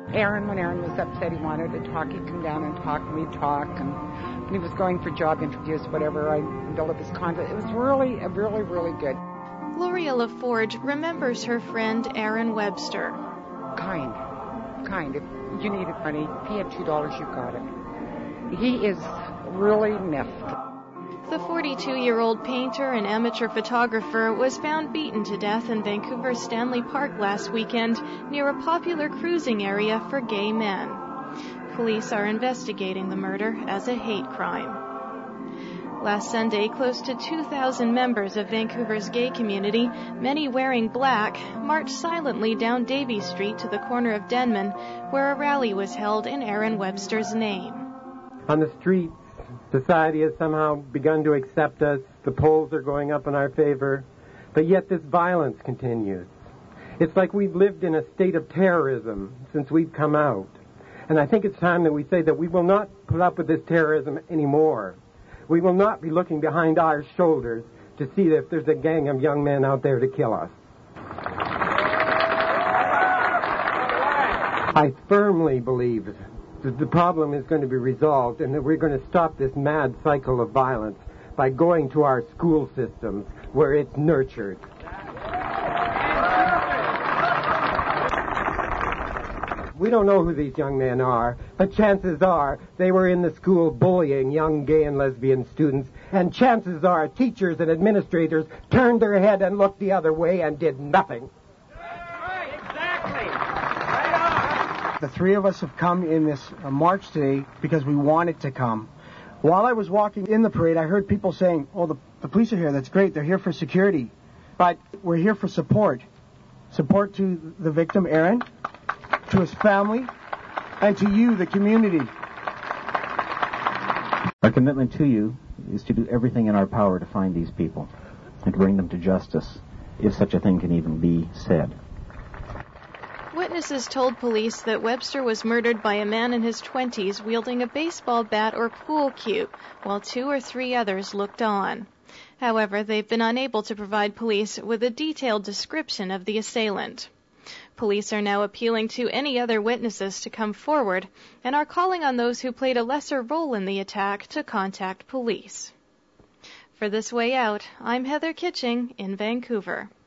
Aaron, when Aaron was upset, he wanted to talk. He'd come down and talk, and we'd talk. And when he was going for job interviews, whatever, I built up his confidence. It was really good. Gloria LaForge remembers her friend Aaron Webster. Kind. If you needed money, if he had $2, you got it. He is really miffed. The 42-year-old painter and amateur photographer was found beaten to death in Vancouver's Stanley Park last weekend near a popular cruising area for gay men. Police are investigating the murder as a hate crime. Last Sunday, close to 2,000 members of Vancouver's gay community, many wearing black, marched silently down Davie Street to the corner of Denman, where a rally was held in Aaron Webster's name. On the streets, society has somehow begun to accept us. The polls are going up in our favor. But yet this violence continues. It's like we've lived in a state of terrorism since we've come out. And I think it's time that we say that we will not put up with this terrorism anymore. We will not be looking behind our shoulders to see if there's a gang of young men out there to kill us. I firmly believe that the problem is going to be resolved and that we're going to stop this mad cycle of violence by going to our school systems where it's nurtured. We don't know who these young men are, but chances are they were in the school bullying young gay and lesbian students, and chances are teachers and administrators turned their head and looked the other way and did nothing. Right, exactly. Right on. The three of us have come in this march today because we wanted to come. While I was walking in the parade, I heard people saying, oh, the police are here. That's great. They're here for security. But we're here for support. Support to the victim, Aaron, to his family, and to you, the community. Our commitment to you is to do everything in our power to find these people and to bring them to justice, if such a thing can even be said. Witnesses told police that Webster was murdered by a man in his 20s wielding a baseball bat or pool cue, while 2 or 3 others looked on. However, they've been unable to provide police with a detailed description of the assailant. Police are now appealing to any other witnesses to come forward and are calling on those who played a lesser role in the attack to contact police. For This Way Out, I'm Heather Kitching in Vancouver.